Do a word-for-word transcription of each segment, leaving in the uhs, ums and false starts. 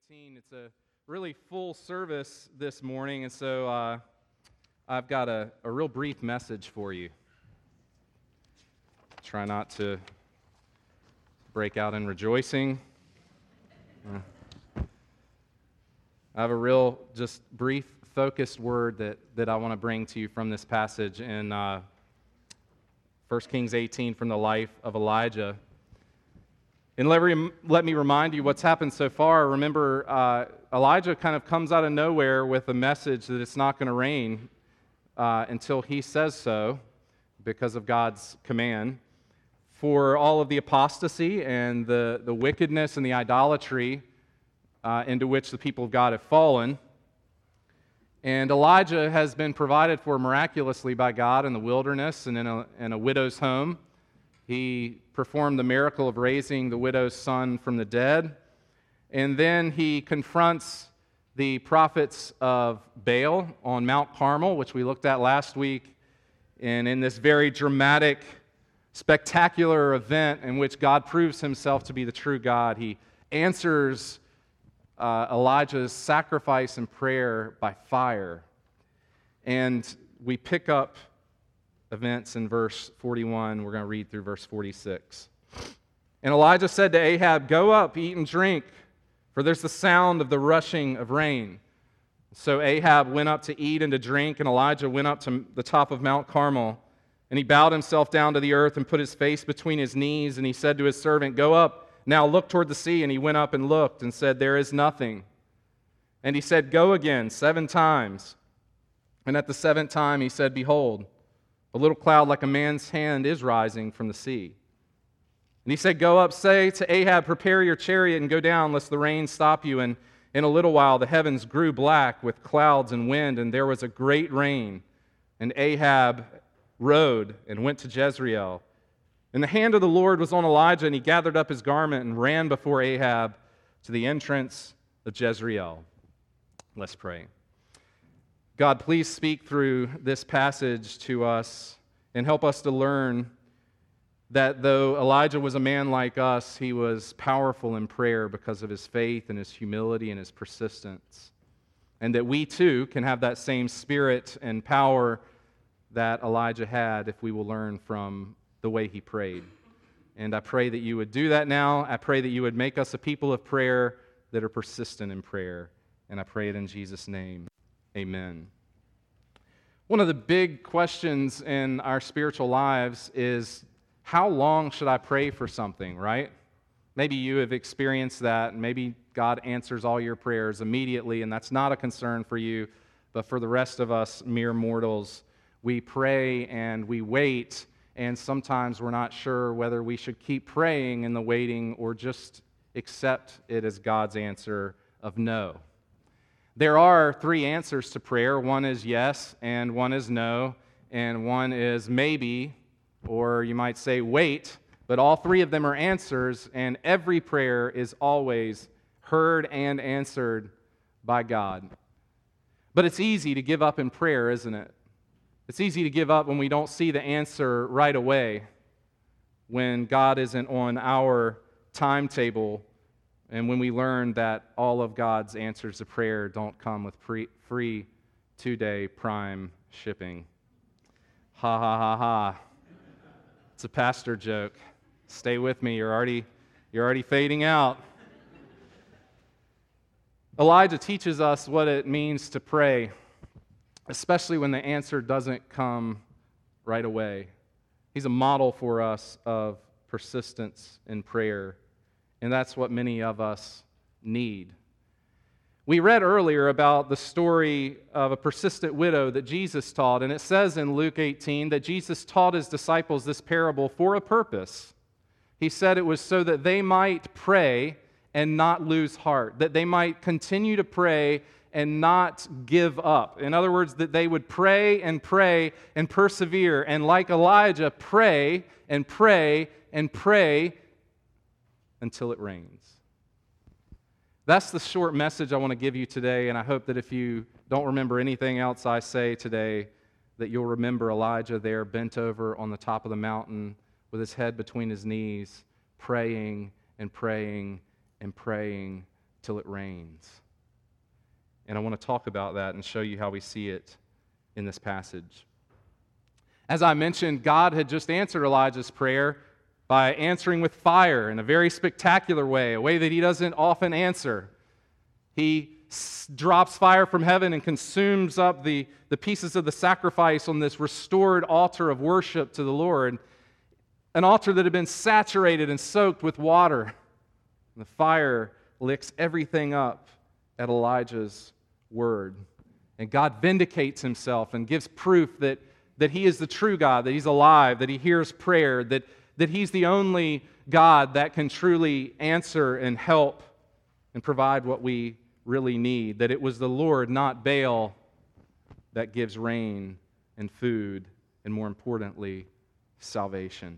eighteen. It's a really full service this morning, and so uh, I've got a, a real brief message for you. Try not to break out in rejoicing. Uh, I have a real, just brief, focused word that, that I want to bring to you from this passage in uh, First Kings eighteen from the life of Elijah. And let, re- let me remind you what's happened so far. Remember, uh, Elijah kind of comes out of nowhere with a message that it's not going to rain uh, until he says so, because of God's command. For all of the apostasy and the, the wickedness and the idolatry uh, into which the people of God have fallen. And Elijah has been provided for miraculously by God in the wilderness and in a, in a widow's home. He performed the miracle of raising the widow's son from the dead. And then he confronts the prophets of Baal on Mount Carmel, which we looked at last week. And in this very dramatic, spectacular event in which God proves himself to be the true God, he answers uh, Elijah's sacrifice and prayer by fire. And we pick up events in verse forty-one. We're going to read through verse forty-six. And Elijah said to Ahab, "Go up, eat and drink, for there's the sound of the rushing of rain." So Ahab went up to eat and to drink, and Elijah went up to the top of Mount Carmel. And he bowed himself down to the earth and put his face between his knees, and he said to his servant, "Go up, now look toward the sea." And he went up and looked and said, "There is nothing." And he said, "Go again seven times." And at the seventh time he said, "Behold, a little cloud like a man's hand is rising from the sea." And he said, "Go up, say to Ahab, prepare your chariot and go down, lest the rain stop you." And in a little while the heavens grew black with clouds and wind, and there was a great rain. And Ahab rode and went to Jezreel. And the hand of the Lord was on Elijah, and he gathered up his garment and ran before Ahab to the entrance of Jezreel. Let's pray. God, please speak through this passage to us and help us to learn that though Elijah was a man like us, he was powerful in prayer because of his faith and his humility and his persistence. And that we too can have that same spirit and power that Elijah had if we will learn from the way he prayed. And I pray that you would do that now. I pray that you would make us a people of prayer that are persistent in prayer. And I pray it in Jesus' name. Amen. One of the big questions in our spiritual lives is, how long should I pray for something, right? Maybe you have experienced that, and maybe God answers all your prayers immediately, and that's not a concern for you. But for the rest of us mere mortals, we pray and we wait, and sometimes we're not sure whether we should keep praying in the waiting or just accept it as God's answer of no. There are three answers to prayer. One is yes, and one is no, and one is maybe, or you might say wait, but all three of them are answers, and every prayer is always heard and answered by God. But it's easy to give up in prayer, isn't it? It's easy to give up when we don't see the answer right away, when God isn't on our timetable, and when we learn that all of God's answers to prayer don't come with pre- free two-day prime shipping. Ha ha ha ha. It's a pastor joke. Stay with me. You're already, you're already fading out. Elijah teaches us what it means to pray, especially when the answer doesn't come right away. He's a model for us of persistence in prayer. And that's what many of us need. We read earlier about the story of a persistent widow that Jesus taught, and it says in Luke eighteen that Jesus taught his disciples this parable for a purpose. He said it was so that they might pray and not lose heart, that they might continue to pray and not give up. In other words, that they would pray and pray and persevere, and like Elijah, pray and pray and pray until it rains. That's the short message I want to give you today, and I hope that if you don't remember anything else I say today, that you'll remember Elijah there bent over on the top of the mountain with his head between his knees, praying and praying and praying till it rains. And I want to talk about that and show you how we see it in this passage. As I mentioned, God had just answered Elijah's prayer by answering with fire in a very spectacular way, a way that he doesn't often answer. He s- drops fire from heaven and consumes up the, the pieces of the sacrifice on this restored altar of worship to the Lord, an altar that had been saturated and soaked with water. And the fire licks everything up at Elijah's word. And God vindicates himself and gives proof that, that he is the true God, that he's alive, that he hears prayer, that, that he's the only God that can truly answer and help and provide what we really need, that it was the Lord, not Baal, that gives rain and food, and more importantly, salvation.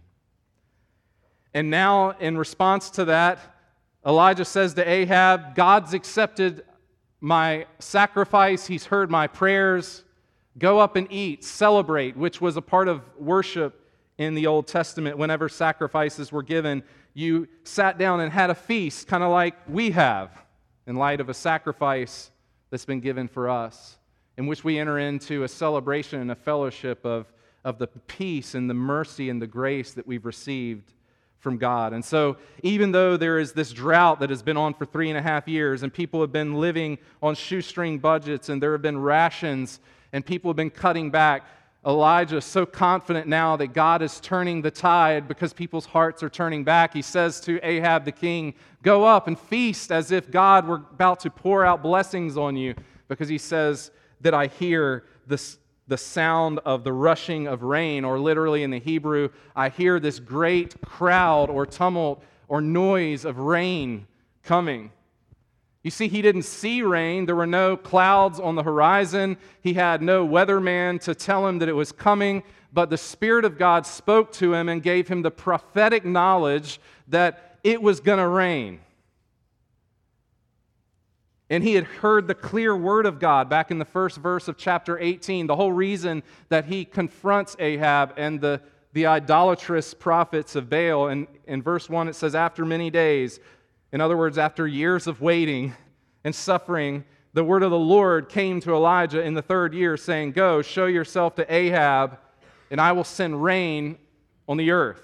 And now, in response to that, Elijah says to Ahab, God's accepted my sacrifice, he's heard my prayers. Go up and eat, celebrate, which was a part of worship in the Old Testament. Whenever sacrifices were given, you sat down and had a feast, kind of like we have, in light of a sacrifice that's been given for us, in which we enter into a celebration and a fellowship of, of the peace and the mercy and the grace that we've received from God. And so even though there is this drought that has been on for three and a half years and people have been living on shoestring budgets and there have been rations and people have been cutting back, Elijah is so confident now that God is turning the tide because people's hearts are turning back. He says to Ahab the king, go up and feast as if God were about to pour out blessings on you, because he says that I hear this the sound of the rushing of rain, or literally in the Hebrew, I hear this great crowd or tumult or noise of rain coming. You see, he didn't see rain. There were no clouds on the horizon. He had no weatherman to tell him that it was coming, but the Spirit of God spoke to him and gave him the prophetic knowledge that it was going to rain. And he had heard the clear word of God back in the first verse of chapter eighteen. The whole reason that he confronts Ahab and the, the idolatrous prophets of Baal. And in verse one it says, after many days, in other words, after years of waiting and suffering, the word of the Lord came to Elijah in the third year, saying, go, show yourself to Ahab, and I will send rain on the earth.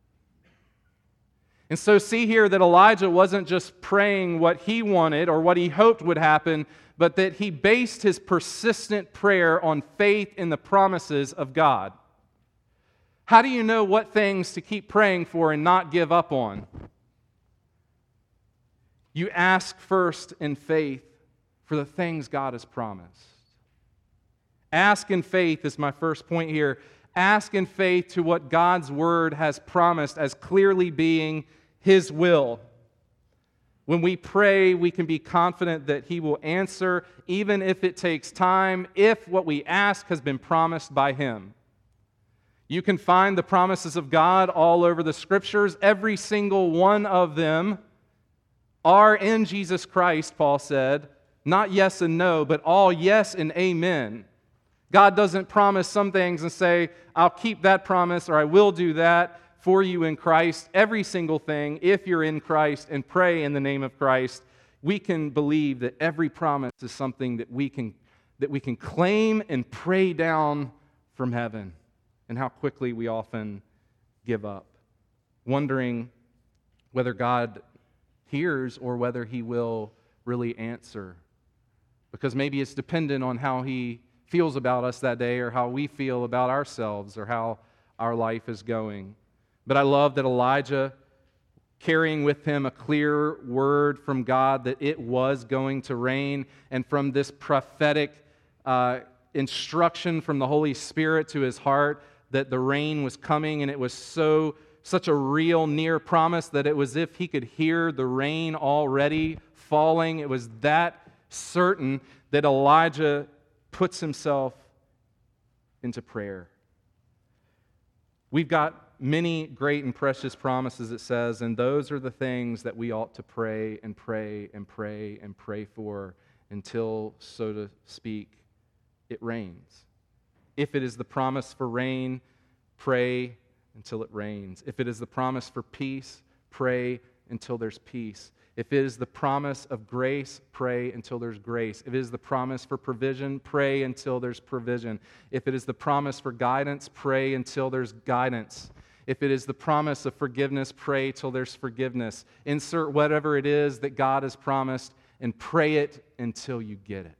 And so see here that Elijah wasn't just praying what he wanted or what he hoped would happen, but that he based his persistent prayer on faith in the promises of God. How do you know what things to keep praying for and not give up on? You ask first in faith for the things God has promised. Ask in faith is my first point here. Ask in faith to what God's word has promised as clearly being His will. When we pray, we can be confident that He will answer, even if it takes time, if what we ask has been promised by Him. You can find the promises of God all over the Scriptures. Every single one of them are in Jesus Christ, Paul said. Not yes and no, but all yes and amen. God doesn't promise some things and say, I'll keep that promise or I will do that for you in Christ. Every single thing, if you're in Christ and pray in the name of Christ, we can believe that every promise is something that we can, that we can claim and pray down from heaven. And how quickly we often give up, wondering whether God hears or whether He will really answer. Because maybe it's dependent on how He feels about us that day, or how we feel about ourselves, or how our life is going. But I love that Elijah, carrying with him a clear word from God that it was going to rain, and from this prophetic uh, instruction from the Holy Spirit to his heart that the rain was coming, and it was so such a real near promise that it was as if he could hear the rain already falling. It was that certain that Elijah puts himself into prayer. We've got many great and precious promises, it says, and those are the things that we ought to pray and pray and pray and pray for until, so to speak, it rains. If it is the promise for rain, pray until it rains. If it is the promise for peace, pray until there's peace. If it is the promise of grace, pray until there's grace. If it is the promise for provision, pray until there's provision. If it is the promise for guidance, pray until there's guidance. If it is the promise of forgiveness, pray till there's forgiveness. Insert whatever it is that God has promised and pray it until you get it.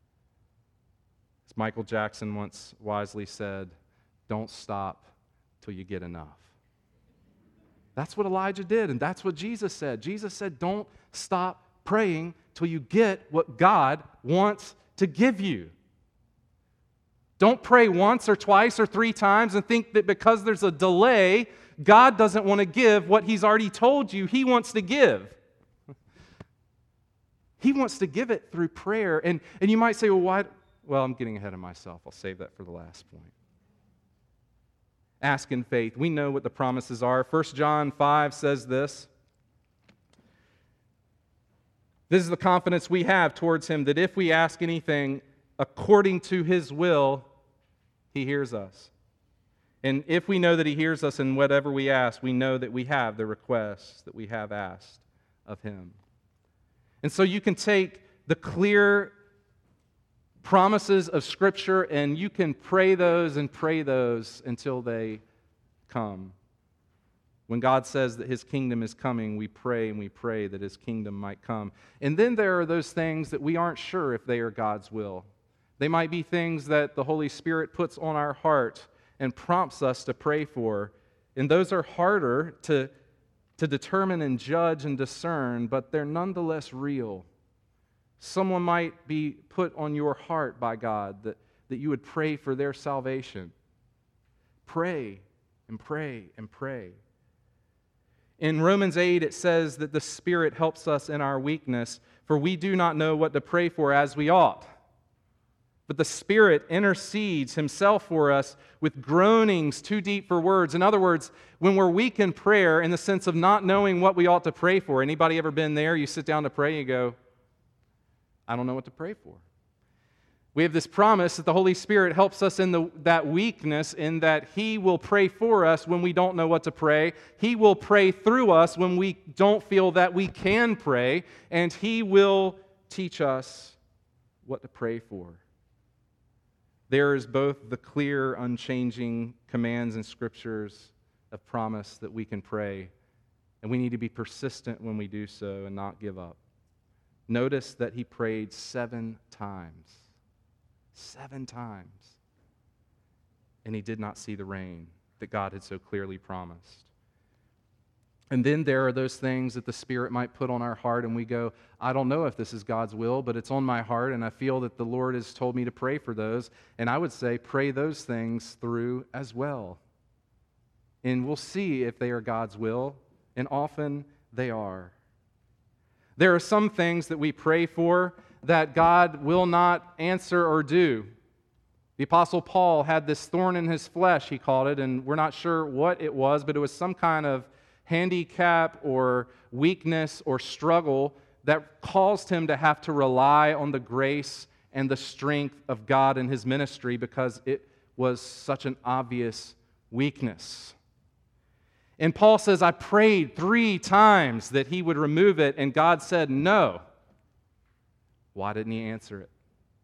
As Michael Jackson once wisely said, don't stop till you get enough. That's what Elijah did, and that's what Jesus said. Jesus said, don't stop praying till you get what God wants to give you. Don't pray once or twice or three times and think that because there's a delay, God doesn't want to give what He's already told you He wants to give. He wants to give it through prayer. And, and you might say, well, why? Well, I'm getting ahead of myself. I'll save that for the last point. Ask in faith. We know what the promises are. First John five says this. This is the confidence we have towards Him, that if we ask anything according to His will, He hears us. And if we know that He hears us in whatever we ask, we know that we have the requests that we have asked of Him. And so you can take the clear promises of Scripture, and you can pray those and pray those until they come. When God says that His kingdom is coming, we pray and we pray that His kingdom might come. And then there are those things that we aren't sure if they are God's will. They might be things that the Holy Spirit puts on our heart and prompts us to pray for. And those are harder to, to determine and judge and discern, but they're nonetheless real. Someone might be put on your heart by God that, that you would pray for their salvation. Pray and pray and pray. In Romans eight, it says that the Spirit helps us in our weakness, for we do not know what to pray for as we ought. But the Spirit intercedes Himself for us with groanings too deep for words. In other words, when we're weak in prayer, in the sense of not knowing what we ought to pray for, anybody ever been there? You sit down to pray and you go, I don't know what to pray for. We have this promise that the Holy Spirit helps us in the, that weakness, in that He will pray for us when we don't know what to pray. He will pray through us when we don't feel that we can pray, and He will teach us what to pray for. There is both the clear, unchanging commands and scriptures of promise that we can pray, and we need to be persistent when we do so and not give up. Notice that he prayed seven times. Seven times. And he did not see the rain that God had so clearly promised. And then there are those things that the Spirit might put on our heart, and we go, I don't know if this is God's will, but it's on my heart, and I feel that the Lord has told me to pray for those. And I would say, pray those things through as well. And we'll see if they are God's will, and often they are. There are some things that we pray for that God will not answer or do. The Apostle Paul had this thorn in his flesh, he called it, and we're not sure what it was, but it was some kind of handicap or weakness or struggle that caused him to have to rely on the grace and the strength of God in his ministry because it was such an obvious weakness. And Paul says, I prayed three times that he would remove it, and God said no. Why didn't he answer it?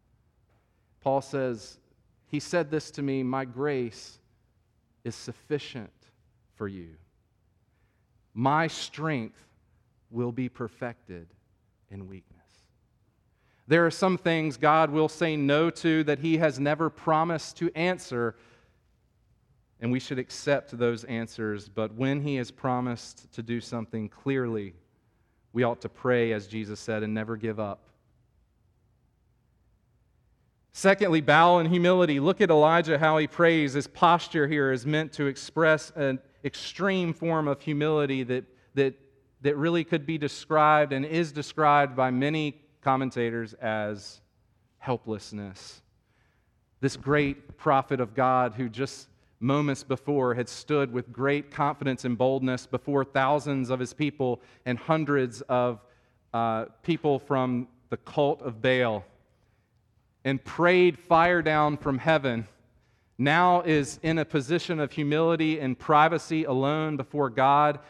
Paul says, he said this to me, my grace is sufficient for you. My strength will be perfected in weakness. There are some things God will say no to that he has never promised to answer, and we should accept those answers. But when he has promised to do something clearly, we ought to pray, as Jesus said, and never give up. Secondly, bow in humility. Look at Elijah, how he prays. His posture here is meant to express an extreme form of humility that, that, that really could be described and is described by many commentators as helplessness. This great prophet of God who just moments before had stood with great confidence and boldness before thousands of his people and hundreds of uh, people from the cult of Baal and prayed fire down from heaven, now is in a position of humility and privacy alone before God,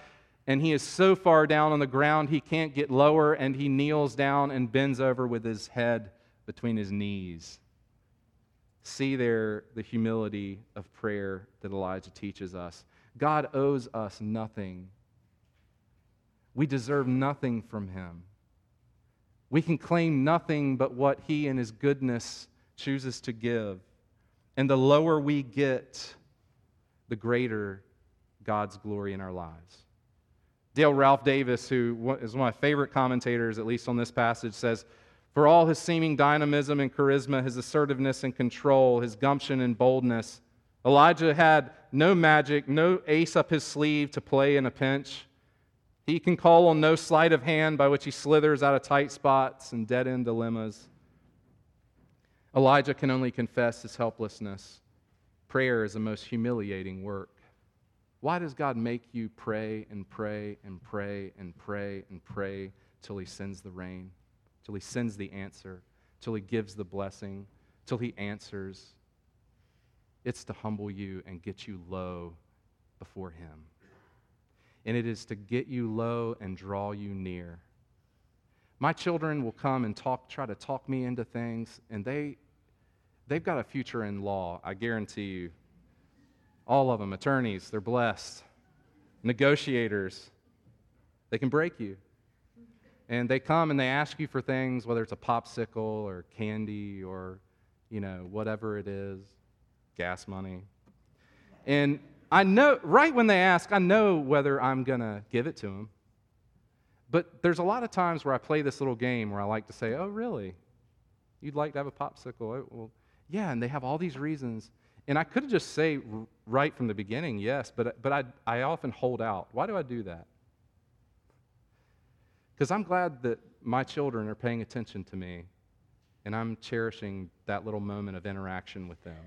and he is so far down on the ground he can't get lower, and he kneels down and bends over with his head between his knees. See there the humility of prayer that Elijah teaches us. God owes us nothing. We deserve nothing from him. We can claim nothing but what he in his goodness chooses to give. And the lower we get, the greater God's glory in our lives. Dale Ralph Davis, who is one of my favorite commentators, at least on this passage, says, "For all his seeming dynamism and charisma, his assertiveness and control, his gumption and boldness, Elijah had no magic, no ace up his sleeve to play in a pinch. He can call on no sleight of hand by which he slithers out of tight spots and dead-end dilemmas. Elijah can only confess his helplessness. Prayer is the most humiliating work. Why does God make you pray and pray and pray and pray and pray till he sends the rain, till he sends the answer, till he gives the blessing, till he answers? It's to humble you and get you low before him. And it is to get you low and draw you near. My children will come and talk, try to talk me into things, and they, they've got a future in law, I guarantee you. All of them, attorneys, they're blessed. Negotiators, they can break you. And they come and they ask you for things, whether it's a popsicle or candy or, you know, whatever it is, gas money. And I know, right when they ask, I know whether I'm going to give it to them. But there's a lot of times where I play this little game where I like to say, oh, really? You'd like to have a popsicle? Well, yeah, and they have all these reasons. And I could just say right from the beginning, yes, but, but I, I often hold out. Why do I do that? Because I'm glad that my children are paying attention to me, and I'm cherishing that little moment of interaction with them.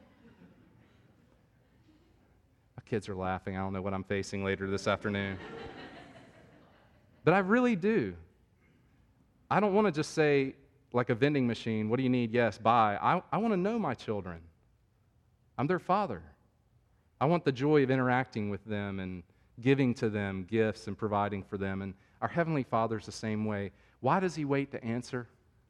My kids are laughing. I don't know what I'm facing later this afternoon. But I really do. I don't want to just say, like a vending machine, what do you need? Yes, buy. I, I want to know my children. I'm their father. I want the joy of interacting with them and giving to them gifts and providing for them. And our Heavenly Father's the same way. Why does he wait to answer?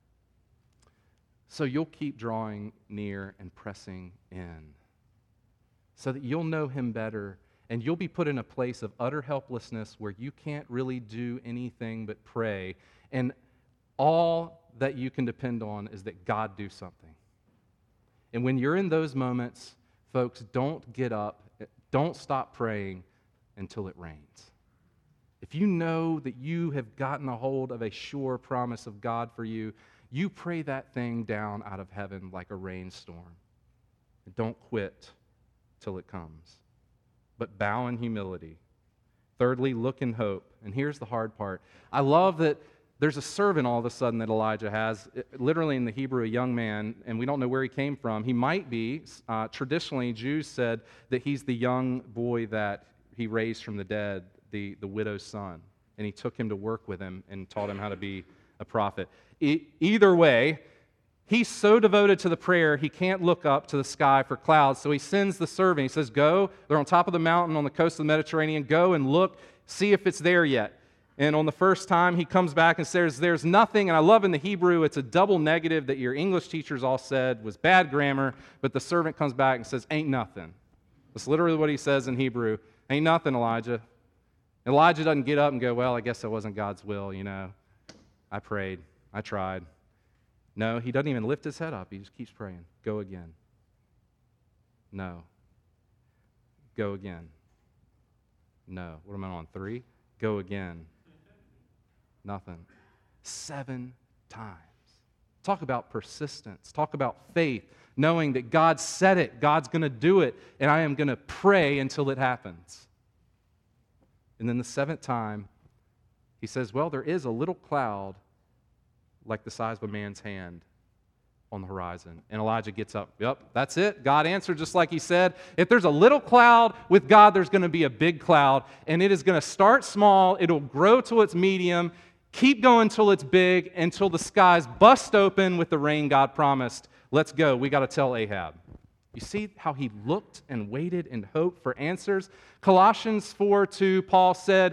So you'll keep drawing near and pressing in, so that you'll know him better, and you'll be put in a place of utter helplessness where you can't really do anything but pray, and all that you can depend on is that God do something. And when you're in those moments, folks, don't get up, don't stop praying until it rains. If you know that you have gotten a hold of a sure promise of God for you, you pray that thing down out of heaven like a rainstorm. And don't quit till it comes, but bow in humility. Thirdly, look in hope. And here's the hard part. I love that there's a servant all of a sudden that Elijah has, literally in the Hebrew, a young man, and we don't know where he came from. He might be, uh, traditionally, Jews said that he's the young boy that he raised from the dead, the, the widow's son, and he took him to work with him and taught him how to be a prophet. E- either way, he's so devoted to the prayer, he can't look up to the sky for clouds, so he sends the servant. He says, go, they're on top of the mountain on the coast of the Mediterranean, go and look, see if it's there yet. And on the first time, he comes back and says, there's nothing. And I love in the Hebrew, it's a double negative that your English teachers all said was bad grammar, but the servant comes back and says, ain't nothing. That's literally what he says in Hebrew. Ain't nothing, Elijah. Elijah doesn't get up and go, well, I guess that wasn't God's will, you know. I prayed. I tried. No, he doesn't even lift his head up. He just keeps praying. Go again. No. Go again. No. What am I on? Three? Go again. Nothing. Seven times. Talk about persistence. Talk about faith, knowing that God said it, God's going to do it, and I am going to pray until it happens. And then the seventh time, he says, well, there is a little cloud like the size of a man's hand on the horizon. And Elijah gets up. Yep, that's it. God answered just like he said. If there's a little cloud with God, there's going to be a big cloud, and it is going to start small. It'll grow till it's medium, keep going till it's big, until the skies bust open with the rain God promised. Let's go. We got to tell Ahab. You see how he looked and waited and hoped for answers? Colossians four two, Paul said,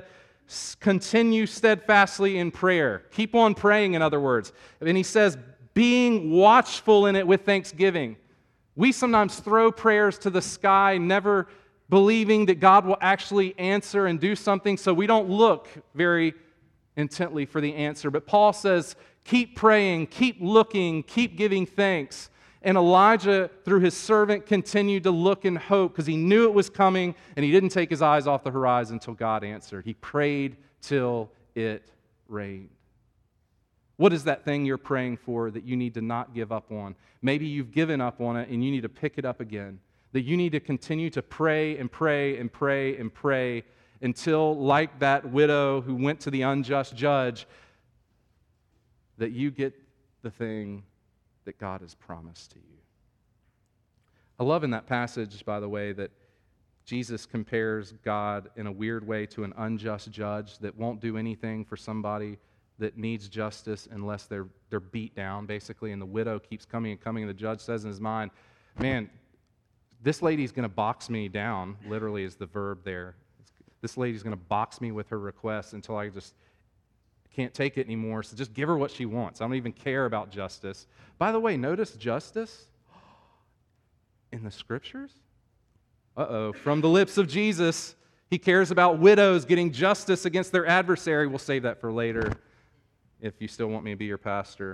S- Continue steadfastly in prayer. Keep on praying, in other words. And he says, being watchful in it with thanksgiving. We sometimes throw prayers to the sky, never believing that God will actually answer and do something, so we don't look very intently for the answer. But Paul says, keep praying, keep looking, keep giving thanks. And Elijah, through his servant, continued to look in hope because he knew it was coming, and he didn't take his eyes off the horizon until God answered. He prayed till it rained. What is that thing you're praying for that you need to not give up on? Maybe you've given up on it and you need to pick it up again. That you need to continue to pray and pray and pray and pray until, like that widow who went to the unjust judge, that you get the thing that God has promised to you. I love in that passage, by the way, that Jesus compares God in a weird way to an unjust judge that won't do anything for somebody that needs justice unless they're, they're beat down, basically, and the widow keeps coming and coming, and the judge says in his mind, man, this lady's going to box me down, literally is the verb there. This lady's going to box me with her requests until I just can't take it anymore, so just give her what she wants. I don't even care about justice. By the way, notice justice in the Scriptures? Uh-oh, from the lips of Jesus, he cares about widows getting justice against their adversary. We'll save that for later if you still want me to be your pastor.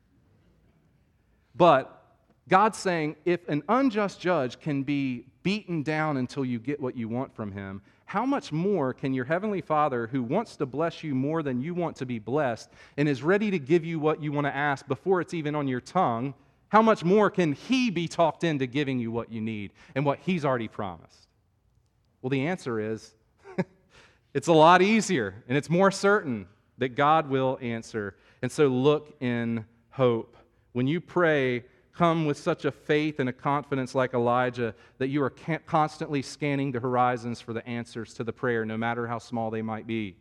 But God's saying, if an unjust judge can be beaten down until you get what you want from him, how much more can your heavenly Father, who wants to bless you more than you want to be blessed and is ready to give you what you want to ask before it's even on your tongue, how much more can he be talked into giving you what you need and what he's already promised? Well, the answer is it's a lot easier and it's more certain that God will answer. And so look in hope. When you pray, come with such a faith and a confidence like Elijah that you are constantly scanning the horizons for the answers to the prayer, no matter how small they might be.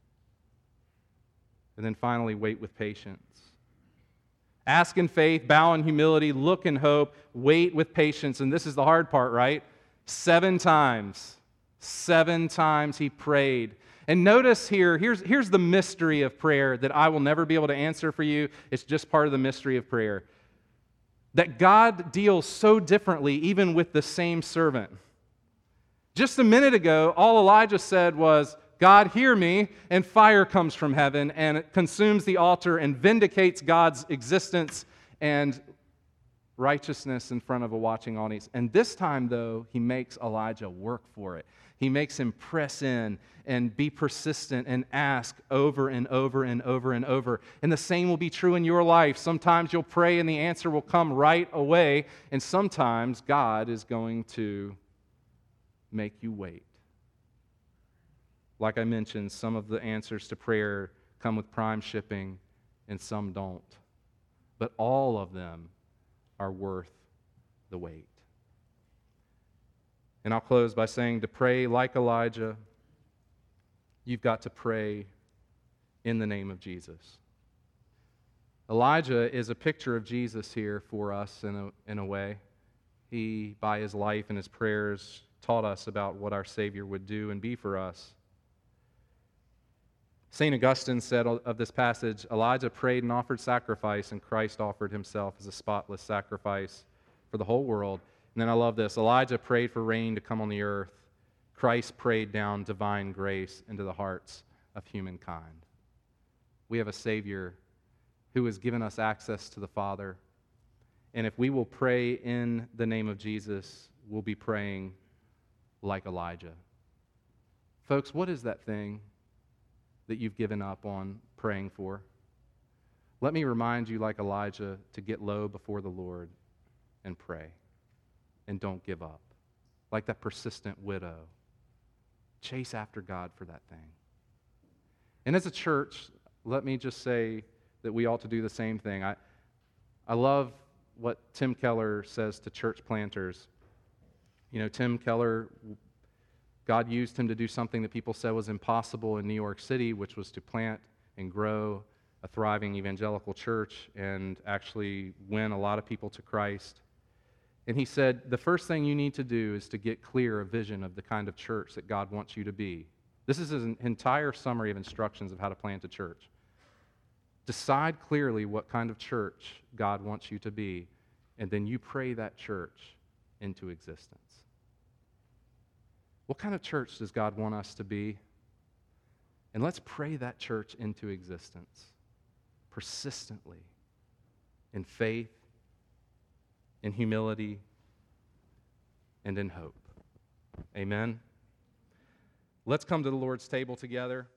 And then finally, wait with patience. Ask in faith, bow in humility, look in hope, wait with patience. And this is the hard part, right? Seven times. Seven times he prayed. And notice here, here's, here's the mystery of prayer that I will never be able to answer for you. It's just part of the mystery of prayer. That God deals so differently even with the same servant. Just a minute ago, all Elijah said was, God, hear me, and fire comes from heaven and it consumes the altar and vindicates God's existence and righteousness in front of a watching audience. And this time, though, he makes Elijah work for it. He makes him press in and be persistent and ask over and over and over and over. And the same will be true in your life. Sometimes you'll pray and the answer will come right away, and sometimes God is going to make you wait. Like I mentioned, some of the answers to prayer come with prime shipping and some don't. But all of them are worth the wait. And I'll close by saying, to pray like Elijah, you've got to pray in the name of Jesus. Elijah is a picture of Jesus here for us in a, in a way. He, by his life and his prayers, taught us about what our Savior would do and be for us. Saint Augustine said of this passage, Elijah prayed and offered sacrifice, and Christ offered himself as a spotless sacrifice for the whole world. And then I love this. Elijah prayed for rain to come on the earth. Christ prayed down divine grace into the hearts of humankind. We have a Savior who has given us access to the Father. And if we will pray in the name of Jesus, we'll be praying like Elijah. Folks, what is that thing that you've given up on praying for? Let me remind you, like Elijah, to get low before the Lord and pray. And don't give up. Like that persistent widow. Chase after God for that thing. And as a church, let me just say that we ought to do the same thing. I, I love what Tim Keller says to church planters. You know, Tim Keller, God used him to do something that people said was impossible in New York City, which was to plant and grow a thriving evangelical church and actually win a lot of people to Christ. And he said, the first thing you need to do is to get clear a vision of the kind of church that God wants you to be. This is an entire summary of instructions of how to plant a church. Decide clearly what kind of church God wants you to be, and then you pray that church into existence. What kind of church does God want us to be? And let's pray that church into existence persistently, in faith, in humility, and in hope. Amen. Let's come to the Lord's table together.